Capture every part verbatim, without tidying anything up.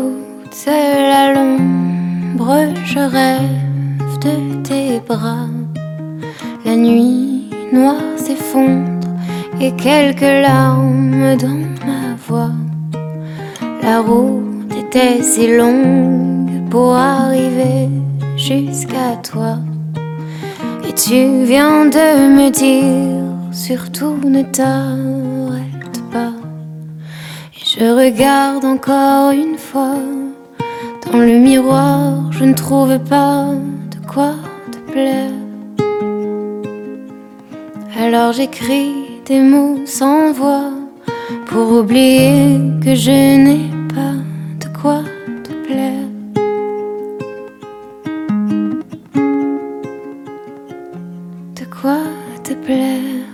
toute la l'ombre, je rêve de tes bras. La nuit noire s'effondre et quelques larmes dans ma voix. La route était si longue pour arriver jusqu'à toi. Et tu viens de me dire, surtout ne t'arrête pas. Et je regarde encore une fois, dans le miroir, je ne trouve pas de quoi te plaire. Alors j'écris des mots sans voix pour oublier que je n'ai pas de quoi te plaire. De quoi te plaire.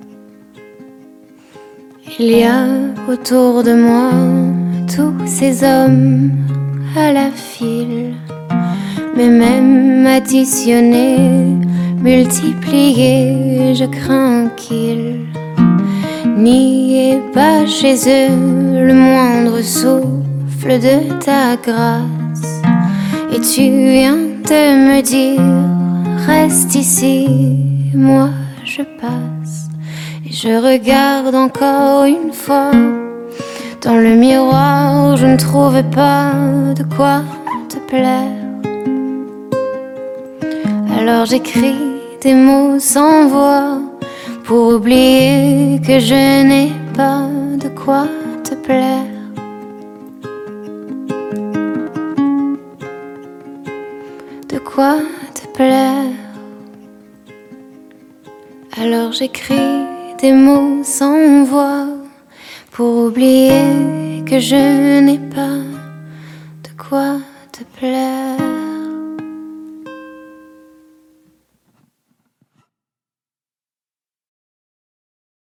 Il y a autour de moi tous ces hommes à la file, mais même additionnés, multipliés, je crains qu'ils n'y ait pas chez eux le moindre souffle de ta grâce. Et tu viens de me dire, reste ici, moi je passe. Et je regarde encore une fois, dans le miroir, je ne trouve pas de quoi te plaire. Alors j'écris des mots sans voix pour oublier que je n'ai pas de quoi te plaire. De quoi te plaire. Alors j'écris des mots sans voix pour oublier que je n'ai pas de quoi te plaire.